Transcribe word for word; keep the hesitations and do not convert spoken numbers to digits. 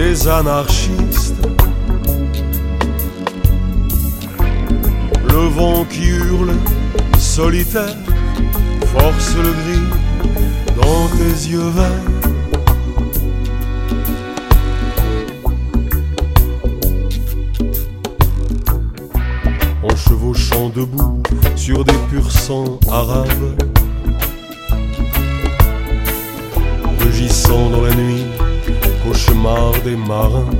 des anarchistes. Le vent qui hurle, solitaire, force le gris dans tes yeux verts. En chevauchant debout sur des pur sangs arabes, rugissant dans la nuit, cauchemar des marins.